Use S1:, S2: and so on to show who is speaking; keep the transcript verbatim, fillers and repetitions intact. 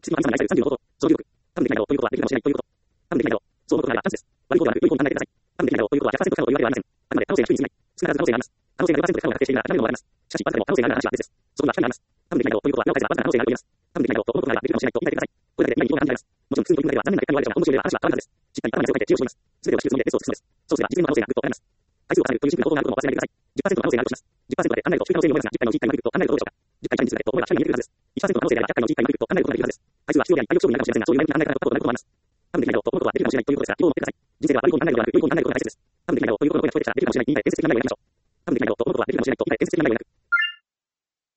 S1: 次はさんに愛されるさんじゅうのこと、その留力。多分できないだろうということはできるかもしれないということ。多分できないだろう。そう思うことがあればチャンスです。悪いことではなく、良いことを考えてください。多分できないだろうということはひゃくパーセント不可能というわけではありません。あくまで可能性が低いに過ぎない。少なからず可能性があります。可能性がひゃくパーセント不可能が確定しているなら何でもあります。しかし、わずかでも可能性があるなら話は別です。そこには光があります。多分できないだろうということは目を返せばわずかな可能性があると言います。多分できないだろうと思うことがあればできるかもしれないと言い換えてください。これだけで今に希望が感じられます。もちろん、普通に取り組むだけでは残念な結果に終わるでしょうが、本の終了では話は変わらないはずです。しっかり頭に汗をかいて知恵を絞ります。すべてをしっかりと書いて知恵を絞ります。すべてを知るつもりでテストを進めます。そうすれば自分の可能性があることをわかります。回数を重ねるということを重ねるという瞬間に行動があることも忘れないでください。じゅっパーセントの可能性があるとします。じゅっパーセントで案内と低い可能性に思いますが、じゅっかいのうちいっかいまで来ると案内がどうでしょうか。じゅっかい単にするだけと思えばひゃっかいにできるはずです。いちパーセントの可能性であればひゃっかいのうちいっかいまで来ると案内がどうできるはずです。回数は必要であり、体力勝負になるかもしれませんが、そういう前向きな案内からのことをなることもあります。多分できないだろうと思うことはできるかもしれないということですが、人生では悪いことにならないようになる、良いことにならないことが大切です。人生では悪いことになることが大切です。多分できないだろうと思うことはできるかもしれないと言い換え伝説的な内容をやりましょう。多分できないだろうと思うことはできるかもしれないと言い換え伝説的な内容をやる。